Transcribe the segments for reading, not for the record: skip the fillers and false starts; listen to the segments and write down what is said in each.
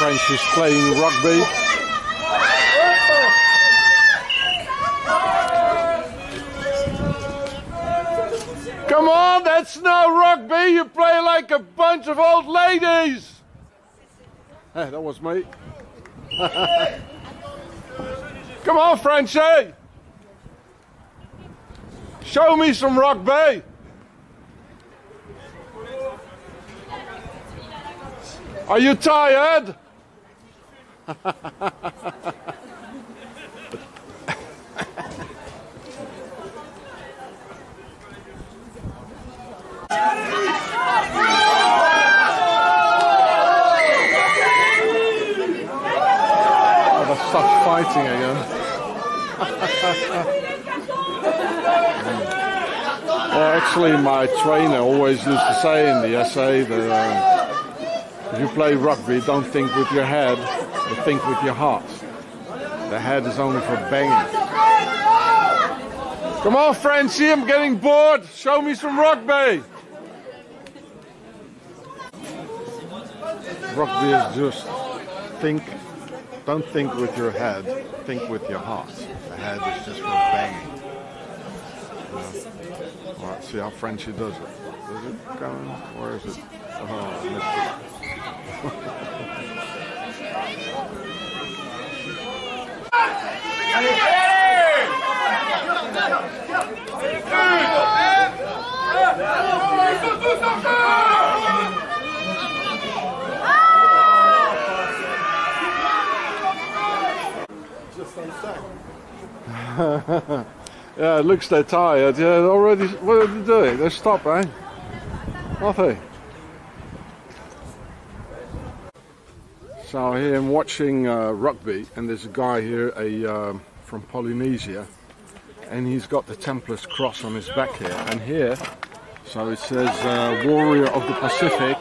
French is playing rugby. Come on, that's not rugby. You play like a bunch of old ladies. Hey, that was me. Come on, Frenchie. Show me some rugby. Are you tired? Oh, they start fighting again. Well, actually, my trainer always used to say in the essay that if you play rugby, don't think with your head, but think with your heart. The head is only for banging. Come on, Francie, I'm getting bored. Show me some rugby. Rugby is just don't think with your head, think with your heart. The head is just for banging. Alright, see how Frenchie does it. Is it going? Where is it? Oh, I missed Yeah, it looks they're tired. Yeah, already. What are they doing? They stop, eh? Nothing. So here I'm watching rugby, and there's a guy here, from Polynesia, and he's got the Templars cross on his back here. And here, so it says Warrior of the Pacific,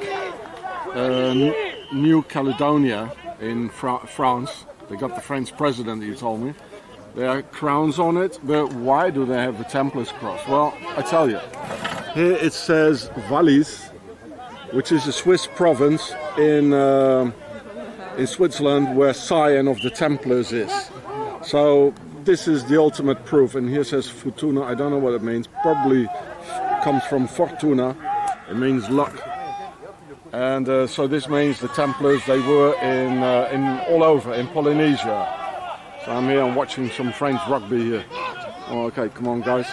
New Caledonia in France. They got the French president, he told me. There are crowns on it, but why do they have the Templars cross? Well, I tell you. Here it says Wallis, which is a Swiss province in Switzerland where Scion of the Templars is. So this is the ultimate proof. And here says Fortuna. I don't know what it means. Probably comes from Fortuna. It means luck. And so this means the Templars, they were in all over in Polynesia. So I'm here, I'm watching some French rugby here. Oh, okay, come on, guys.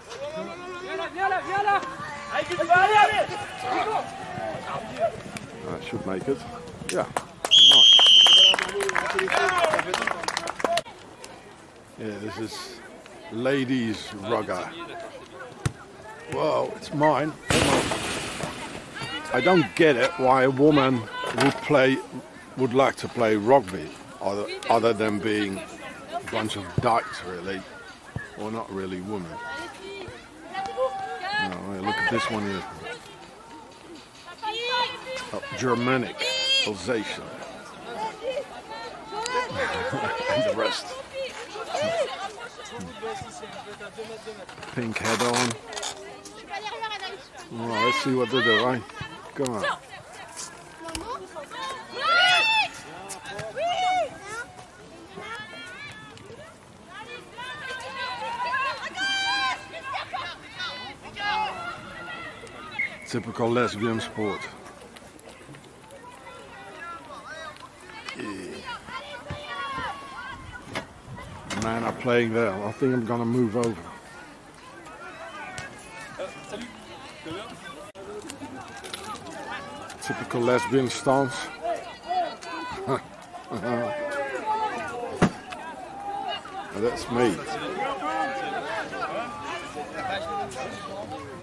That should make it. Yeah, nice. Yeah, this is ladies rugger. Whoa, it's mine. I don't get it why a woman would like to play rugby. Other than being a bunch of dykes, really, or not really women. No, look at this one here. Oh, Germanic, Alsatian, and the rest. Pink head on. All right, let's see what they do, eh? Come on. Typical lesbian sport. Yeah. Man are playing there. I think I'm gonna move over. Typical lesbian stance. That's me.